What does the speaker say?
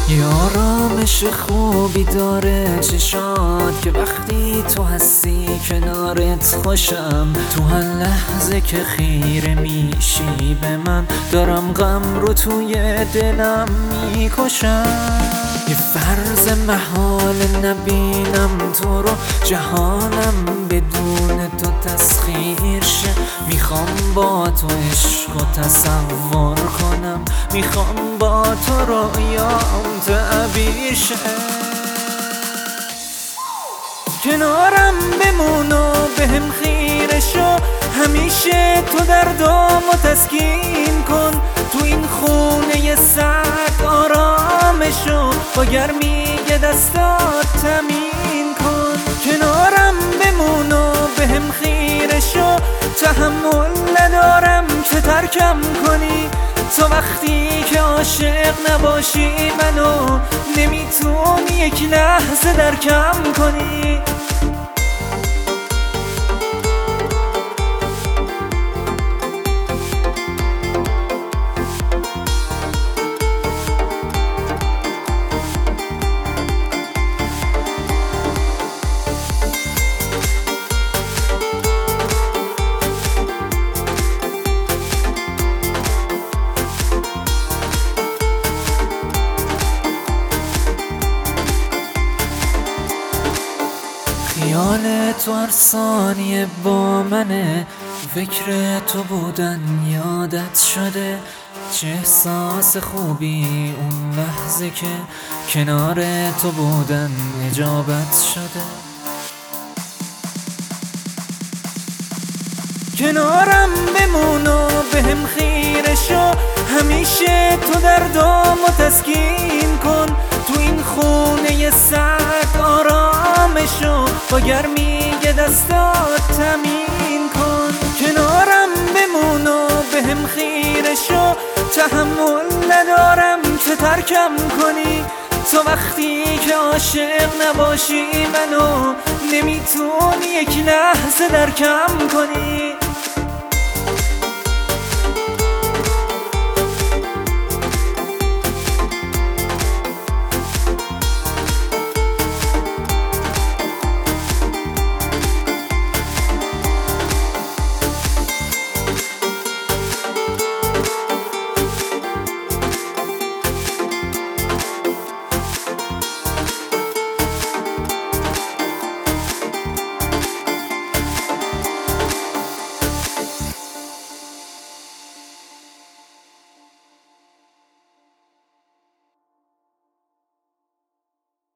یه آرامش خوبی داره چشات که وقتی تو هستی کنارت خوشم. تو هر لحظه که خیره میشی به من دارم غم رو توی دلم میکشم. یه فرض محال نبینم تو رو، جهانم بدون تو تسخیر شه. میخوام با تو عشق و تصور کنم، میخوام با تو رویام تعبیر شه. کنارم بمون و بهم خیره شو، همیشه تو دردامو تسکین کن. تو این خونه سرد آرامشو با گرمی دستات تمین کن. کنارم بمون و بهم خیره شو، تحمل ندارم که ترکم کنی. تو وقتی که عاشق نباشی منو نمیتونی یک لحظه درکم کنی. خیال تو هر ثانیه با منه، فکر تو بودن یادت شده. چه احساس خوبی اون لحظه که کنار تو بودن اجابت شده. کنارم بمون و بهم خیره شو، همیشه تو دردامو تسکین کن. تو این خونه سرد آرامشو با گرمی دستات تمین کن. کنارم بمون و بهم خیره شو، تحمل ندارم که ترکم کنی. تو وقتی که عاشق نباشی منو نمیتونی یک لحظه درکم کنی.